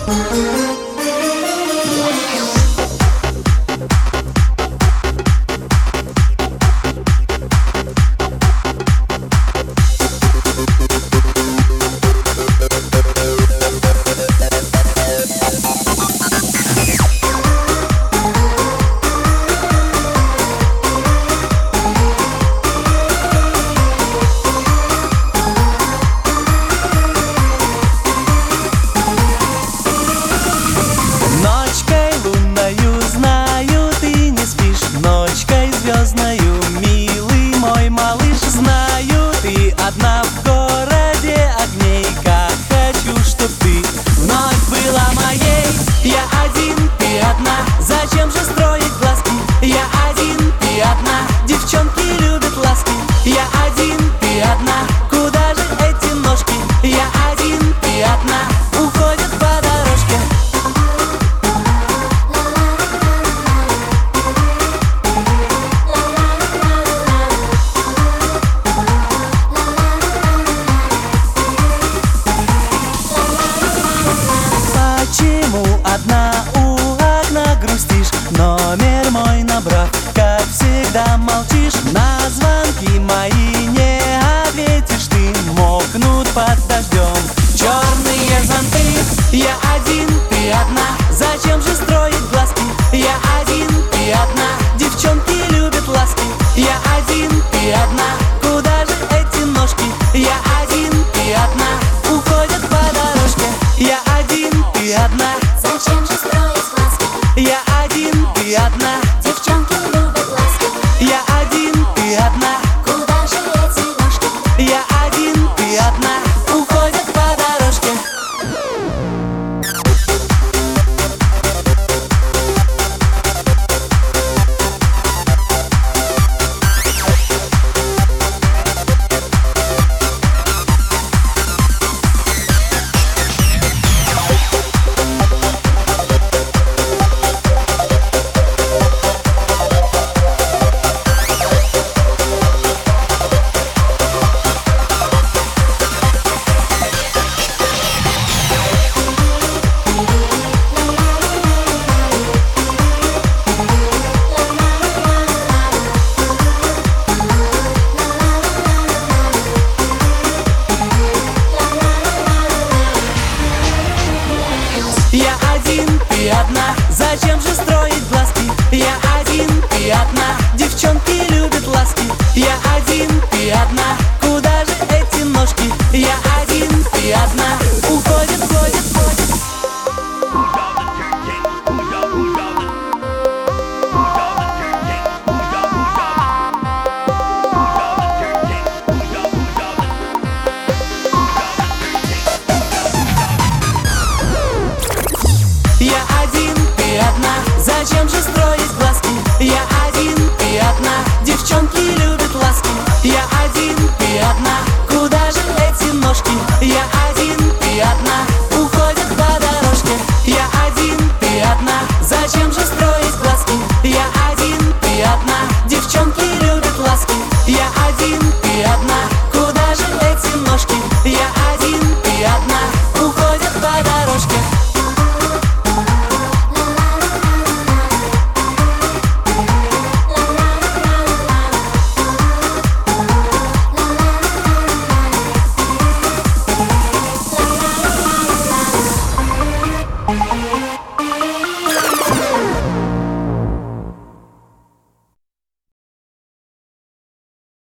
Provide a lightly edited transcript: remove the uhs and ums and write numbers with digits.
Звездною, милый мой малыш, знаю, ты одна в городе огней. Как хочу, чтоб ты вновь была моей. Я один, ты одна, зачем же строить глазки? Я один, ты одна, девчонки любят ласки. Я один, ты одна, куда же эти ножки? Я один, ты одна, уходят по дорожке. Почему одна у окна грустишь? Номер мой набрав, как всегда молчишь. На звонки мои не ответишь ты, мокнут под дождем черные зонты. Я один, ты одна, зачем же строить глазки? Я один, ты одна, девчонки любят ласки. Я один, ты одна, куда же эти ножки? Я один, ты одна, уходят по дорожке. Я один, ты одна, зачем же строить глазки? я один, ты одна, Девчонки любят ласки. я один, ты одна, Куда же эти ножки? я один, ты одна, уходят по дорожке. Я один, ты одна, зачем же строить глазки? Я один, ты одна, девчонки любят ласки. Я один, ты одна, куда же эти ножки? Я один, ты одна, уходит, ходит, ходит. Я один, ты одна, зачем же строить глазки? Я один, ты одна, девчонки любят ласки. Я один, ты одна, куда же эти ножки? Я